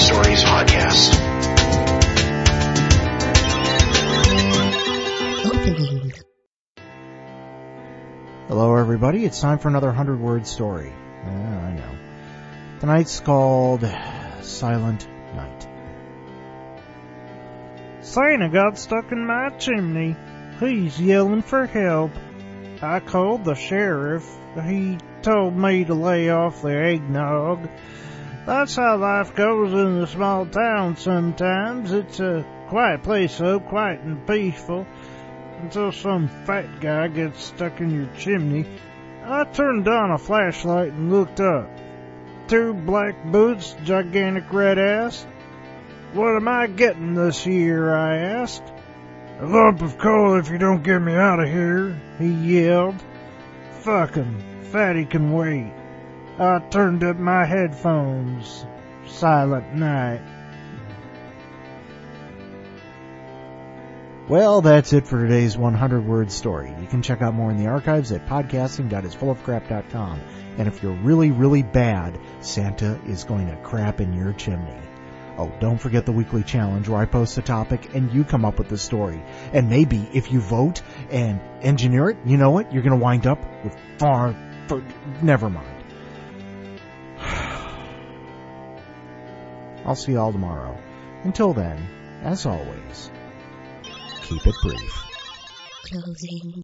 Stories podcast. Opening. Hello, everybody. It's time for another 100-word story. I know. Tonight's called Silent Night. Santa got stuck in my chimney. He's yelling for help. I called the sheriff. He told me to lay off the eggnog. That's how life goes in a small town sometimes. It's a quiet place, so quiet and peaceful, until some fat guy gets stuck in your chimney. I turned on a flashlight and looked up. 2 black boots, gigantic red ass. What am I getting this year, I asked. A lump of coal if you don't get me out of here, he yelled. Fuck him, Fatty can wait. I turned up my headphones. Silent Night. Well, that's it for today's 100-word story. You can check out more in the archives at podcasting.isfullofcrap.com. And if you're really, really bad, Santa is going to crap in your chimney. Oh, don't forget the weekly challenge where I post a topic and you come up with the story. And maybe if you vote and engineer it, you know what? You're going to wind up with never mind. I'll see you all tomorrow. Until then, as always, keep it brief. Closing.